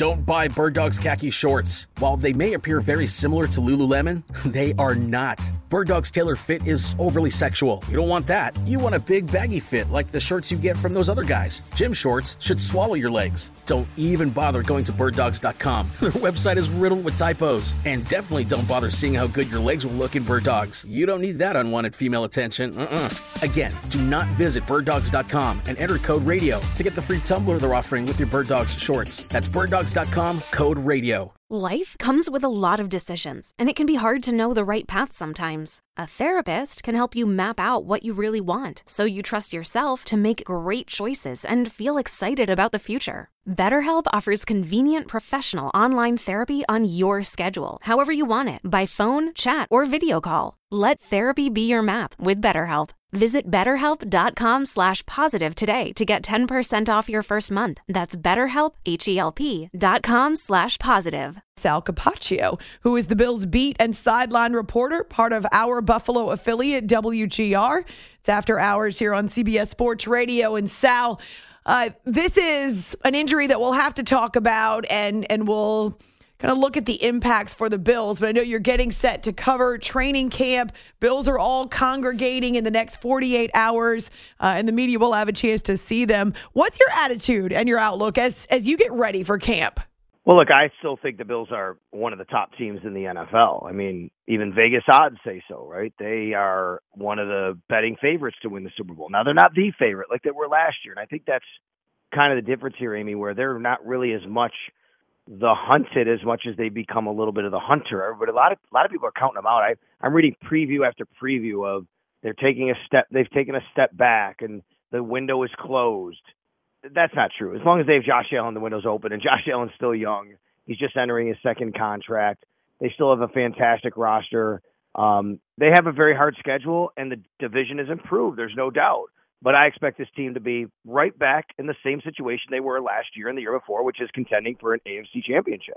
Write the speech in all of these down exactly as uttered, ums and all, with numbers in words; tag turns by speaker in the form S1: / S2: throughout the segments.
S1: Don't buy Bird Dog's khaki shorts. While they may appear very similar to Lululemon, they are not. Bird Dog's tailor fit is overly sexual. You don't want that. You want a big baggy fit like the shorts you get from those other guys. Gym shorts should swallow your legs. Don't even bother going to bird dogs dot com. Their website is riddled with typos. And definitely don't bother seeing how good your legs will look in Bird Dogs. You don't need that unwanted female attention. Uh-uh. Again, do not visit bird dogs dot com and enter code radio to get the free tumbler they're offering with your Bird Dogs shorts. That's bird dogs dot com, code radio.
S2: Life comes with a lot of decisions, and it can be hard to know the right path sometimes. A therapist can help you map out what you really want, so you trust yourself to make great choices and feel excited about the future. BetterHelp offers convenient professional online therapy on your schedule, however you want it, by phone, chat, or video call. Let therapy be your map with BetterHelp. Visit betterhelp.com slash positive today to get ten percent off your first month. That's betterhelp, H-E-L-P dot com slash positive.
S3: Sal Capaccio, who is the Bills beat and sideline reporter, part of our Buffalo affiliate, W G R. It's After Hours here on C B S Sports Radio. And Sal, uh, this is an injury that we'll have to talk about, and, and we'll kind of look at the impacts for the Bills. But I know you're getting set to cover training camp. Bills are all congregating in the next forty-eight hours, uh, and the media will have a chance to see them. What's your attitude and your outlook as as you get ready for camp?
S4: Well, look, I still think the Bills are one of the top teams in the N F L. I mean, even Vegas odds say so, right? They are one of the betting favorites to win the Super Bowl. Now, they're not the favorite like they were last year, and I think that's kind of the difference here, Amy, where they're not really as much the hunted as much as they become a little bit of the hunter. But a lot of a lot of people are counting them out. I, I'm reading preview after preview of they're taking a step, they've taken a step back, and the window is closed. That's not true. As long as they have Josh Allen, the window's open, and Josh Allen's still young. He's just entering his second contract. They still have a fantastic roster. Um, they have a very hard schedule, and the division is improved. There's no doubt. But I expect this team to be right back in the same situation they were last year and the year before, which is contending for an A F C championship.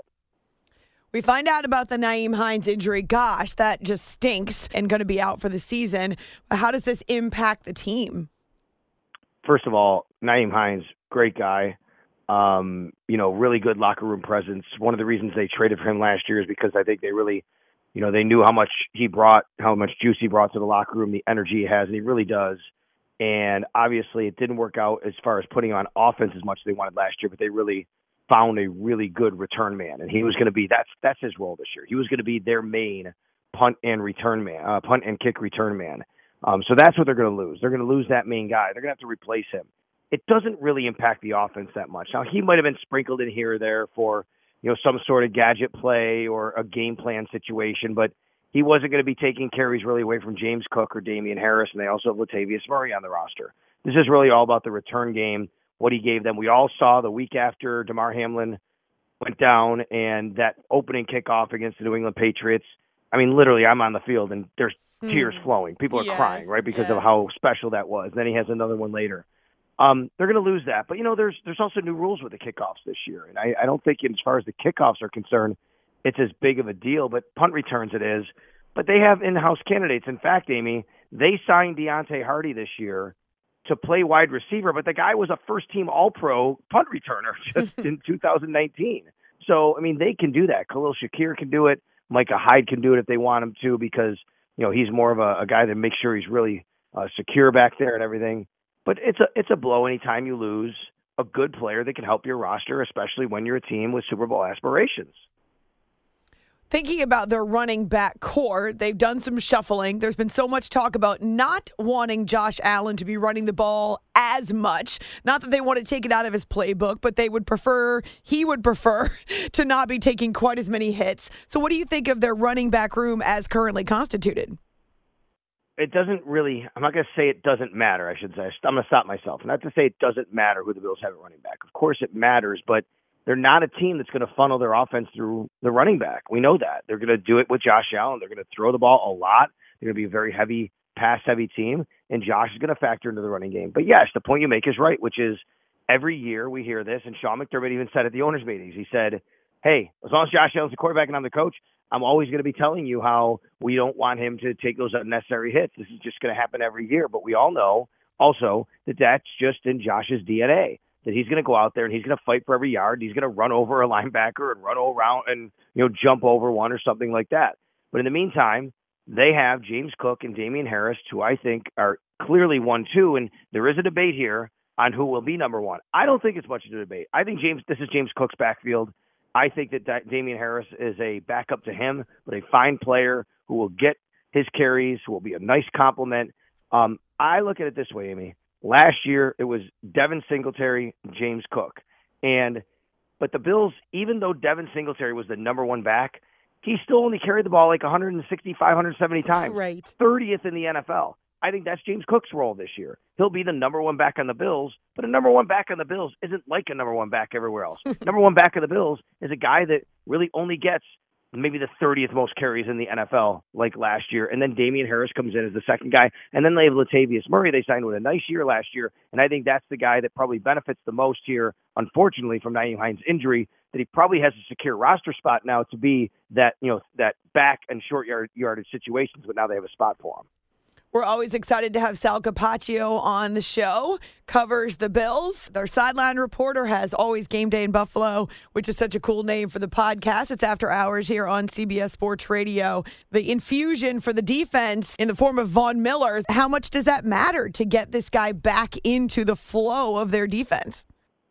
S3: We find out about the Nyheim Hines injury. Gosh, that just stinks and going to be out for the season. How does this impact the team?
S4: First of all, Nyheim Hines, great guy. Um, you know, really good locker room presence. One of the reasons they traded for him last year is because I think they really, you know, they knew how much he brought, how much juice he brought to the locker room, the energy he has, and he really does. And obviously it didn't work out as far as putting on offense as much as they wanted last year, but they really found a really good return man. And he was going to be, that's that's his role this year. He was going to be their main punt and return man, uh, punt and kick return man. Um, so that's what they're going to lose. They're going to lose that main guy. They're going to have to replace him. It doesn't really impact the offense that much. Now, he might have been sprinkled in here or there for, you know, some sort of gadget play or a game plan situation, but he wasn't going to be taking carries really away from James Cook or Damian Harris, and they also have Latavius Murray on the roster. This is really all about the return game, what he gave them. We all saw the week after Damar Hamlin went down and that opening kickoff against the New England Patriots. I mean, literally, I'm on the field, and there's mm. tears flowing. People are yes. crying, right, because yeah. of how special that was. Then he has another one later. Um, they're going to lose that. But, you know, there's there's also new rules with the kickoffs this year. And I, I don't think as far as the kickoffs are concerned, it's as big of a deal. But punt returns it is. But they have in-house candidates. In fact, Amy, they signed Deontay Hardy this year to play wide receiver. But the guy was a first-team All-Pro punt returner just in two thousand nineteen. So, I mean, they can do that. Khalil Shakir can do it. Micah Hyde can do it if they want him to because, you know, he's more of a, a guy that makes sure he's really uh, secure back there and everything. But it's a it's a blow anytime you lose a good player that can help your roster, especially when you're a team with Super Bowl aspirations.
S3: Thinking about their running back core, they've done some shuffling. There's been so much talk about not wanting Josh Allen to be running the ball as much. Not that they want to take it out of his playbook, but they would prefer, he would prefer to not be taking quite as many hits. So what do you think of their running back room as currently constituted?
S4: It doesn't really, I'm not going to say it doesn't matter, I should say. I'm going to stop myself. Not to say it doesn't matter who the Bills have at running back. Of course it matters, but they're not a team that's going to funnel their offense through the running back. We know that. They're going to do it with Josh Allen. They're going to throw the ball a lot. They're going to be a very heavy, pass-heavy team, and Josh is going to factor into the running game. But yes, the point you make is right, which is every year we hear this, and Sean McDermott even said at the owners' meetings, he said, hey, as long as Josh Allen's the quarterback and I'm the coach, I'm always going to be telling you how we don't want him to take those unnecessary hits. This is just going to happen every year. But we all know also that that's just in Josh's D N A. that he's going to go out there and he's going to fight for every yard. He's going to run over a linebacker and run around and, you know, jump over one or something like that. But in the meantime, they have James Cook and Damian Harris, who I think are clearly one, two, and there is a debate here on who will be number one. I don't think it's much of a debate. I think James, this is James Cook's backfield. I think that da- Damian Harris is a backup to him, but a fine player who will get his carries, who will be a nice compliment. Um, I look at it this way, Amy. Last year, it was Devin Singletary, James Cook. And but the Bills, even though Devin Singletary was the number one back, he still only carried the ball like one sixty-five, one seventy times.
S3: Right.
S4: thirtieth in the N F L. I think that's James Cook's role this year. He'll be the number one back on the Bills, but a number one back on the Bills isn't like a number one back everywhere else. Number one back on the Bills is a guy that really only gets maybe the thirtieth most carries in the N F L like last year. And then Damian Harris comes in as the second guy. And then they have Latavius Murray. They signed with a nice year last year. And I think that's the guy that probably benefits the most here, unfortunately, from Nyheim Hines' injury, that he probably has a secure roster spot now to be that, you know, that back and short yard yardage situations, but now they have a spot for him.
S3: We're always excited to have Sal Capaccio on the show, covers the Bills. Their sideline reporter has Always Game Day in Buffalo, which is such a cool name for the podcast. It's after hours here on C B S Sports Radio. The infusion for the defense in the form of Von Miller, how much does that matter to get this guy back into the flow of their defense?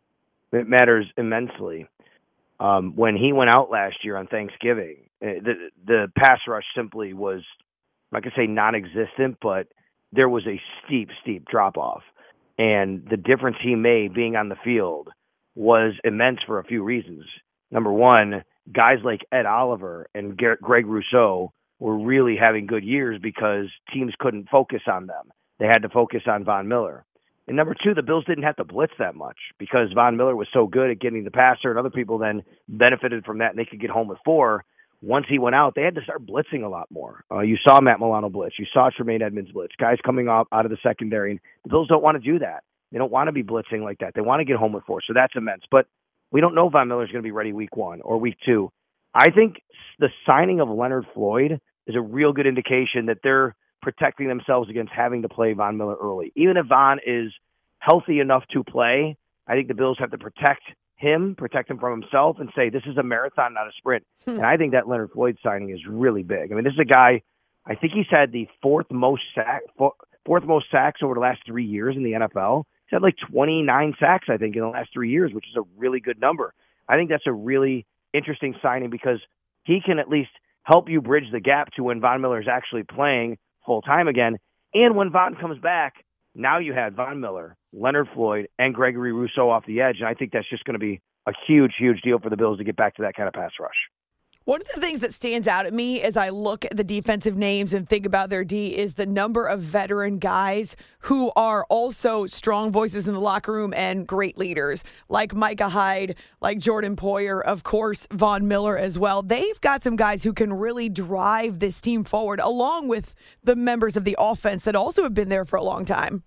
S4: It matters immensely. Um, when he went out last year on Thanksgiving, the, the pass rush simply was, I could say non-existent, but there was a steep, steep drop-off. And the difference he made being on the field was immense for a few reasons. Number one, guys like Ed Oliver and Greg Rousseau were really having good years because teams couldn't focus on them. They had to focus on Von Miller. And number two, the Bills didn't have to blitz that much because Von Miller was so good at getting the passer, and other people then benefited from that, and they could get home with four. Once he went out, they had to start blitzing a lot more. Uh, you saw Matt Milano blitz. You saw Tremaine Edmonds blitz. Guys coming off out of the secondary. And the Bills don't want to do that. They don't want to be blitzing like that. They want to get home with four. So that's immense. But we don't know if Von Miller's going to be ready week one or week two. I think the signing of Leonard Floyd is a real good indication that they're protecting themselves against having to play Von Miller early. Even if Von is healthy enough to play, I think the Bills have to protect him, protect him from himself, and say this is a marathon, not a sprint. Hmm. And I think that Leonard Floyd signing is really big. I mean, this is a guy, I think he's had the fourth most sack, fourth most sacks over the last three years in the N F L. He's had like twenty-nine sacks, I think, in the last three years, which is a really good number. I think that's a really interesting signing because he can at least help you bridge the gap to when Von Miller is actually playing full time again. And when Von comes back, now you had Von Miller, Leonard Floyd, and Gregory Rousseau off the edge, and I think that's just going to be a huge, huge deal for the Bills to get back to that kind of pass rush.
S3: One of the things that stands out at me as I look at the defensive names and think about their D is the number of veteran guys who are also strong voices in the locker room and great leaders, like Micah Hyde, like Jordan Poyer, of course, Von Miller as well. They've got some guys who can really drive this team forward, along with the members of the offense that also have been there for a long time.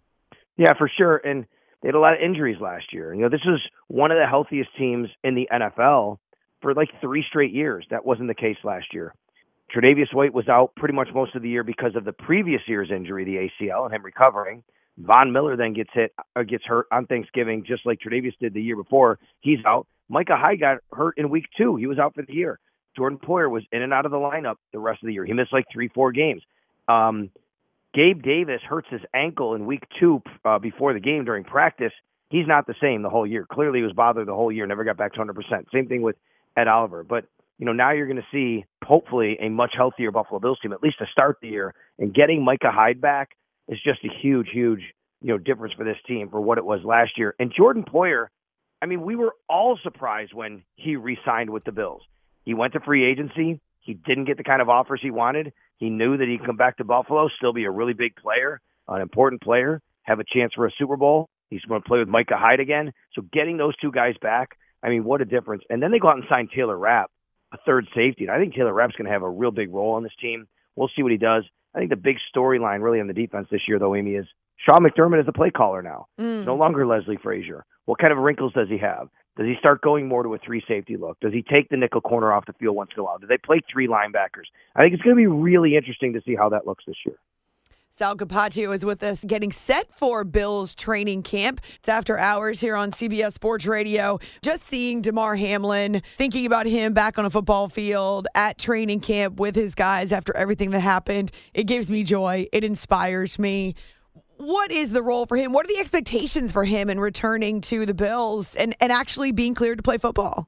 S4: Yeah, for sure. And they had a lot of injuries last year. You know, this was one of the healthiest teams in the N F L for like three straight years. That wasn't the case last year. Tre'Davious White was out pretty much most of the year because of the previous year's injury, the A C L, and him recovering. Von Miller then gets hit, or gets hurt on Thanksgiving, just like Tre'Davious did the year before. He's out. Micah Hyde got hurt in week two. He was out for the year. Jordan Poyer was in and out of the lineup the rest of the year. He missed like three, four games. Um, Gabe Davis hurts his ankle in week two uh, before the game during practice. He's not the same the whole year. Clearly he was bothered the whole year, never got back to one hundred percent. Same thing with Ed Oliver. But, you know, now you're going to see, hopefully, a much healthier Buffalo Bills team, at least to start the year. And getting Micah Hyde back is just a huge, huge, you know, difference for this team for what it was last year. And Jordan Poyer, I mean, we were all surprised when he re-signed with the Bills. He went to free agency. He didn't get the kind of offers he wanted. He knew that he'd come back to Buffalo, still be a really big player, an important player, have a chance for a Super Bowl. He's going to play with Micah Hyde again. So getting those two guys back, I mean, what a difference. And then they go out and sign Taylor Rapp, a third safety. And I think Taylor Rapp's going to have a real big role on this team. We'll see what he does. I think the big storyline really on the defense this year, though, Amy, is Sean McDermott is the play caller now. Mm. No longer Leslie Frazier. What kind of wrinkles does he have? Does he start going more to a three-safety look? Does he take the nickel corner off the field once in a while? Do they play three linebackers? I think it's going to be really interesting to see how that looks this year.
S3: Sal Capaccio is with us getting set for Bills training camp. It's after hours here on C B S Sports Radio. Just seeing Damar Hamlin, thinking about him back on a football field at training camp with his guys after everything that happened. It gives me joy. It inspires me. What is the role for him? What are the expectations for him in returning to the Bills and, and actually being cleared to play football?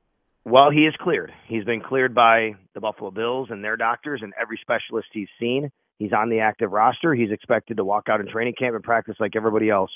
S4: Well, he is cleared. He's been cleared by the Buffalo Bills and their doctors and every specialist he's seen. He's on the active roster. He's expected to walk out in training camp and practice like everybody else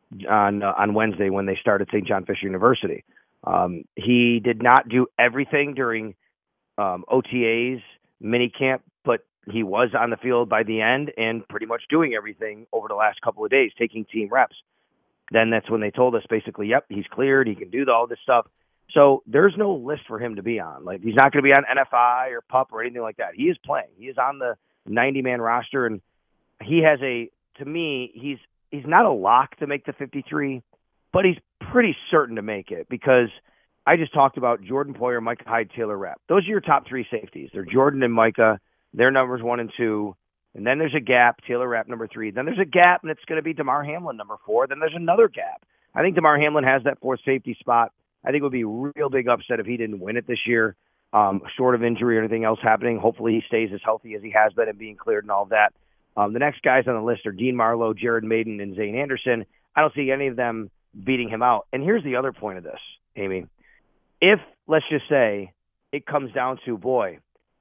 S4: on uh, on Wednesday when they start at Saint John Fisher University. Um, he did not do everything during um, O T As, minicamp, but he was on the field by the end and pretty much doing everything over the last couple of days, taking team reps. Then that's when they told us basically, yep, he's cleared. He can do all this stuff. So there's no list for him to be on. Like, he's not going to be on N F I or PUP or anything like that. He is playing. He is on the ninety-man roster, and he has a, to me, he's he's not a lock to make the fifty-three, but he's pretty certain to make it because I just talked about Jordan Poyer, Micah Hyde, Taylor Rapp. Those are your top three safeties. They're Jordan and Micah. They're numbers one and two. And then there's a gap, Taylor Rapp number three. Then there's a gap, and it's going to be Damar Hamlin number four. Then there's another gap. I think Damar Hamlin has that fourth safety spot. I think it would be a real big upset if he didn't win it this year, um, short of injury or anything else happening. Hopefully he stays as healthy as he has been and being cleared and all of that. Um, the next guys on the list are Dean Marlowe, Jared Maiden, and Zane Anderson. I don't see any of them beating him out. And here's the other point of this, Amy. If, let's just say, it comes down to, boy,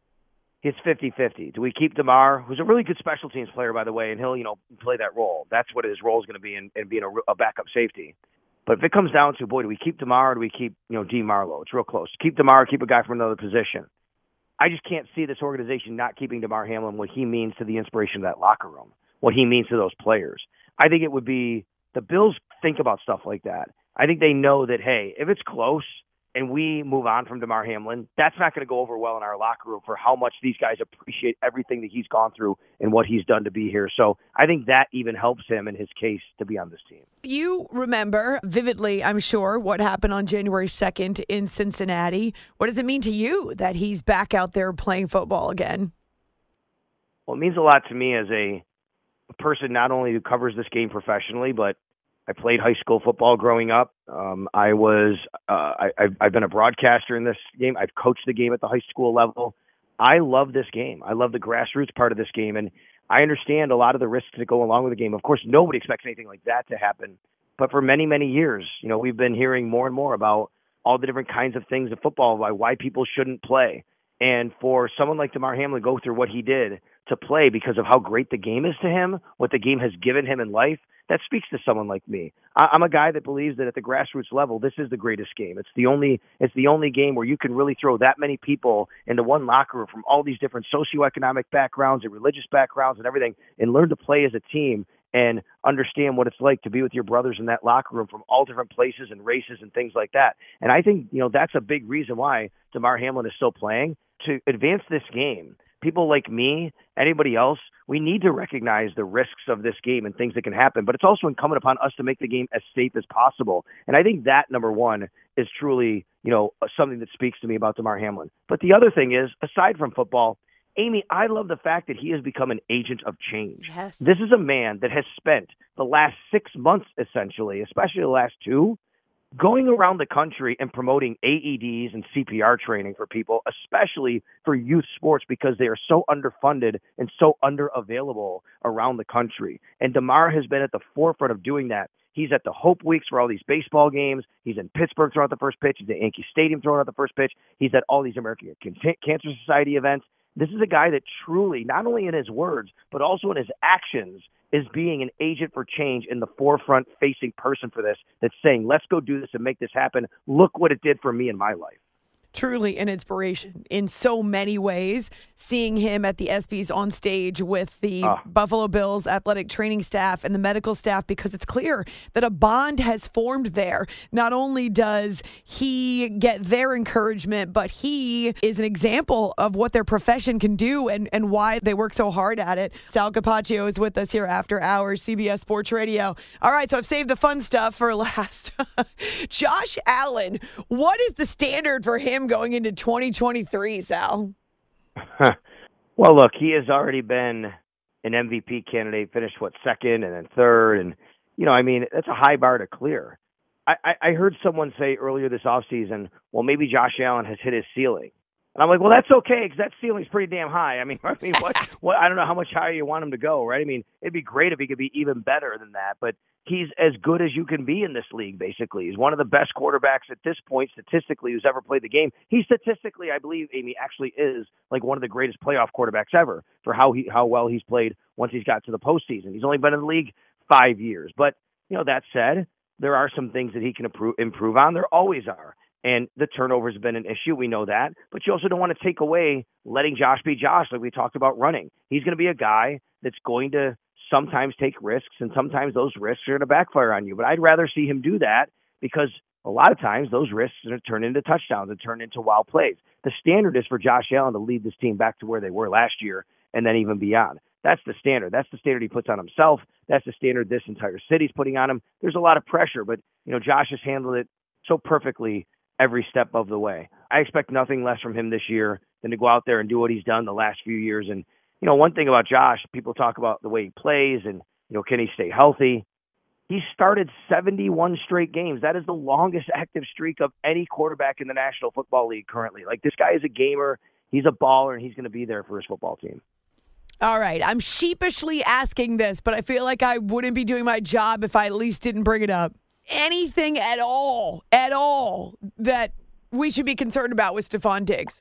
S4: it's fifty-fifty. Do we keep Damar, who's a really good special teams player, by the way, and he'll, you know, play that role. That's what his role is going to be in, in being a, a backup safety. But if it comes down to, boy, do we keep Damar or do we keep, you know, Dean Marlowe? It's real close. Keep Damar, keep a guy from another position. I just can't see this organization not keeping Damar Hamlin, what he means to the inspiration of that locker room, what he means to those players. I think it would be, the Bills think about stuff like that. I think they know that, hey, if it's close and we move on from Damar Hamlin, that's not going to go over well in our locker room for how much these guys appreciate everything that he's gone through and what he's done to be here. So I think that even helps him in his case to be on this team.
S3: You remember vividly, I'm sure, what happened on January second in Cincinnati. What does it mean to you that he's back out there playing football again?
S4: Well, it means a lot to me as a person not only who covers this game professionally, but I played high school football growing up. Um, I was, uh, I, I've, I've been a broadcaster in this game. I've coached the game at the high school level. I love this game. I love the grassroots part of this game. And I understand a lot of the risks that go along with the game. Of course, nobody expects anything like that to happen. But for many, many years, you know, we've been hearing more and more about all the different kinds of things in football, why, why people shouldn't play. And for someone like Damar Hamlin to go through what he did to play because of how great the game is to him, what the game has given him in life, that speaks to someone like me. I, I'm a guy that believes that at the grassroots level, this is the greatest game. It's the only it's the only game where you can really throw that many people into one locker room from all these different socioeconomic backgrounds and religious backgrounds and everything, and learn to play as a team and understand what it's like to be with your brothers in that locker room from all different places and races and things like that. And I think, you know, that's a big reason why Damar Hamlin is still playing, to advance this game. People like me, anybody else, we need to recognize the risks of this game and things that can happen, but it's also incumbent upon us to make the game as safe as possible. And I think that, number one, is truly, you know, something that speaks to me about Damar Hamlin. But the other thing is, aside from football, Amy, I love the fact that he has become an agent of change.
S3: Yes.
S4: This is a man that has spent the last six months, essentially, especially the last two, going around the country and promoting A E Ds and C P R training for people, especially for youth sports, because they are so underfunded and so underavailable around the country. And Damar has been at the forefront of doing that. He's at the Hope Weeks for all these baseball games. He's in Pittsburgh throwing out the first pitch. He's at Yankee Stadium throwing out the first pitch. He's at all these American Cancer Society events. This is a guy that truly, not only in his words, but also in his actions, is being an agent for change in the forefront facing person for this, that's saying, let's go do this and make this happen. Look what it did for me in my life.
S3: Truly an inspiration in so many ways. Seeing him at the ESPYs on stage with the uh. Buffalo Bills athletic training staff and the medical staff, because it's clear that a bond has formed there. Not only does he get their encouragement, but he is an example of what their profession can do and, and why they work so hard at it. Sal Capaccio is with us here after hours, C B S Sports Radio. All right, so I've saved the fun stuff for last. Josh Allen, what is the standard for him going into twenty twenty-three, Sal?
S4: Well, look, he has already been an M V P candidate, finished, what, second and then third. And, you know, I mean, that's a high bar to clear. I, I, I heard someone say earlier this offseason, well, maybe Josh Allen has hit his ceiling. And I'm like, well, that's okay, because that ceiling's pretty damn high. I mean, I mean, what, what? I don't know how much higher you want him to go, right? I mean, it'd be great if he could be even better than that. But he's as good as you can be in this league, basically. He's one of the best quarterbacks at this point, statistically, who's ever played the game. He statistically, I believe, Amy, actually is like one of the greatest playoff quarterbacks ever for how he how well he's played once he's got to the postseason. He's only been in the league five years. But, you know, that said, there are some things that he can improve, improve on. There always are. And the turnover has been an issue. We know that. But you also don't want to take away letting Josh be Josh, like we talked about running. He's going to be a guy that's going to sometimes take risks, and sometimes those risks are going to backfire on you. But I'd rather see him do that, because a lot of times those risks are going to turn into touchdowns and turn into wild plays. The standard is for Josh Allen to lead this team back to where they were last year and then even beyond. That's the standard. That's the standard he puts on himself. That's the standard this entire city's putting on him. There's a lot of pressure, but you know, Josh has handled it so perfectly every step of the way. I expect nothing less from him this year than to go out there and do what he's done the last few years. And, you know, one thing about Josh, people talk about the way he plays and, you know, can he stay healthy? He started seventy-one straight games. That is the longest active streak of any quarterback in the National Football League currently. Like, this guy is a gamer. He's a baller, and he's going to be there for his football team.
S3: All right. I'm sheepishly asking this, but I feel like I wouldn't be doing my job if I at least didn't bring it up. Anything at all, at all, that we should be concerned about with Stefon Diggs?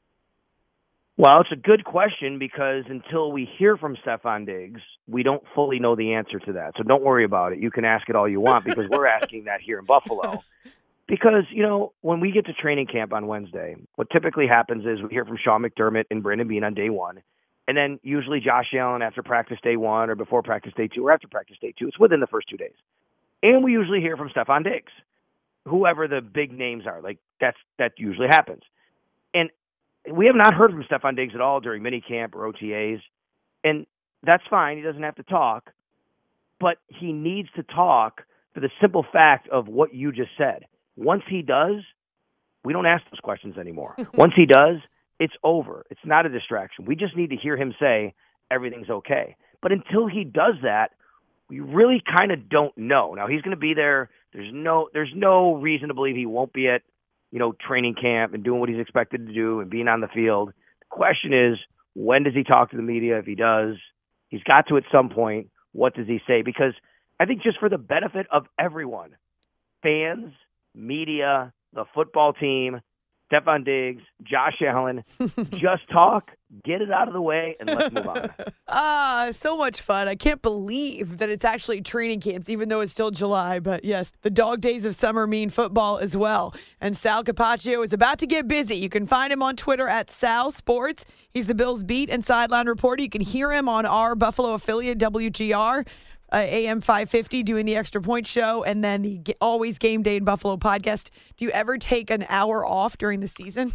S4: Well, it's a good question, because until we hear from Stefon Diggs, we don't fully know the answer to that. So don't worry about it. You can ask it all you want, because we're asking that here in Buffalo. Because, you know, when we get to training camp on Wednesday, what typically happens is we hear from Sean McDermott and Brandon Beane on day one, and then usually Josh Allen after practice day one or before practice day two or after practice day two. It's within the first two days. And we usually hear from Stefon Diggs, whoever the big names are. Like, that's that usually happens. And we have not heard from Stefon Diggs at all during minicamp or O T As. And that's fine. He doesn't have to talk. But he needs to talk for the simple fact of what you just said. Once he does, we don't ask those questions anymore. Once he does, it's over. It's not a distraction. We just need to hear him say everything's okay. But until he does that, we really kind of don't know. Now, he's going to be there. There's no there's no reason to believe he won't be at, you know, training camp and doing what he's expected to do and being on the field. The question is, when does he talk to the media? If he does, he's got to at some point. What does he say? Because I think just for the benefit of everyone, fans, media, the football team, Stefon Diggs, Josh Allen, just talk, get it out of the way, and let's move on.
S3: Ah, so much fun. I can't believe that it's actually training camps, even though it's still July. But yes, the dog days of summer mean football as well. And Sal Capaccio is about to get busy. You can find him on Twitter at Sal Sports. He's the Bills beat and sideline reporter. You can hear him on our Buffalo affiliate, W G R. Uh, A M five fifty, doing the Extra Point Show, and then the G- Always Game Day in Buffalo podcast. Do you ever take an hour off during the season?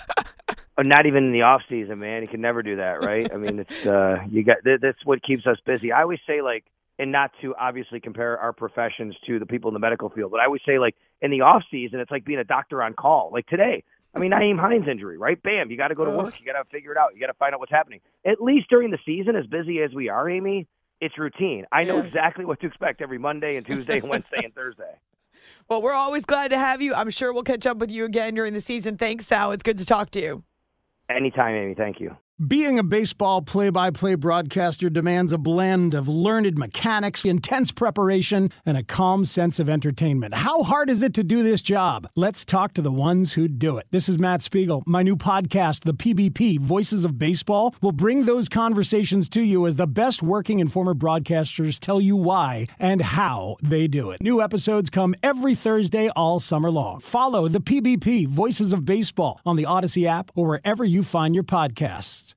S4: Oh, not even in the off season, man. You can never do that, right? I mean, it's uh, you got th- that's what keeps us busy. I always say, like, and not to obviously compare our professions to the people in the medical field, but I always say, like, in the off season, it's like being a doctor on call. Like today, I mean, Nyheim Hines injury, right? Bam, you got to go to work. You got to figure it out. You got to find out what's happening. At least during the season, as busy as we are, Amy, it's routine. I know yes. exactly what to expect every Monday and Tuesday and Wednesday and Thursday.
S3: Well, we're always glad to have you. I'm sure we'll catch up with you again during the season. Thanks, Sal. It's good to talk to you.
S4: Anytime, Amy. Thank you.
S5: Being a baseball play-by-play broadcaster demands a blend of learned mechanics, intense preparation, and a calm sense of entertainment. How hard is it to do this job? Let's talk to the ones who do it. This is Matt Spiegel. My new podcast, The P B P, Voices of Baseball, will bring those conversations to you as the best working and former broadcasters tell you why and how they do it. New episodes come every Thursday all summer long. Follow The P B P, Voices of Baseball, on the Odyssey app or wherever you find your podcasts.